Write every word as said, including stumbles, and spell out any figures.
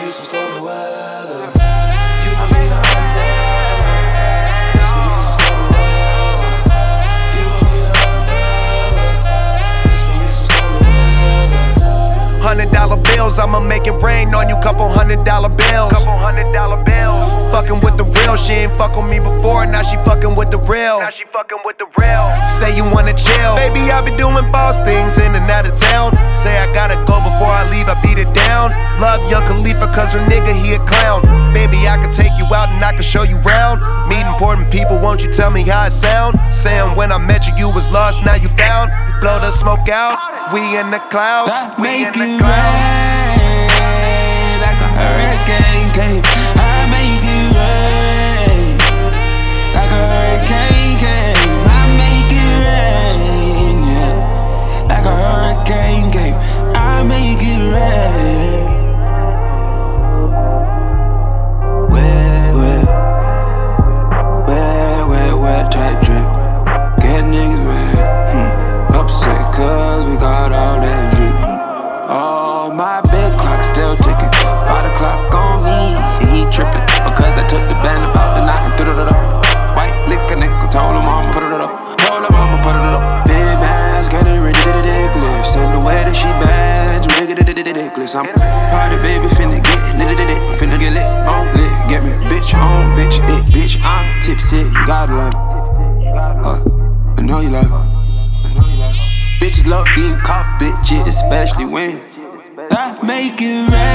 be some stormy weather. You gon' need an umbrella. It's gonna be some stormy weather. You gon' need an umbrella. It's gonna be some stormy weather. Hundred dollar bills, I'ma make it rain on you. Couple hundred dollar bills. Couple hundred dollar bills. Fucking with the real, she ain't fuck with me before. Now she fucking with the real. Now she fucking with the real. Say you wanna chill, baby. I been doing boss things in and out of town. Say I gotta go before I leave, I beat it down. Love Young Khalifa cause her nigga, he a clown. Baby, I can take you out and I can show you round. Meet important people, won't you tell me how it sound? Saying when I met you, you was lost, now you found. You blow the smoke out, we in the clouds. I make it rain like a hurricane came. I make it rain like a hurricane came. I make it rain, yeah, like a hurricane came. I make it rain. Wet, wet, wet, wet, wet, tight drip. Get niggas red, hmm. Upset cause we got all that drip. Oh, my bed clock still ticking. Five o'clock on me, he tripping. Because I took the band about the night and threw it up. White liquor nigga, told him I'ma put it up. Told him I'ma put it up. Big bands getting ridiculous. And the way that she bands, ridiculous. I'm party baby, finna get lit, finna get lit, on lit. Get me bitch, on bitch, it, bitch. I'm tipsy, you gotta love it. Uh, I know you love it. Bitches love being caught, bitches, especially when I make it rain.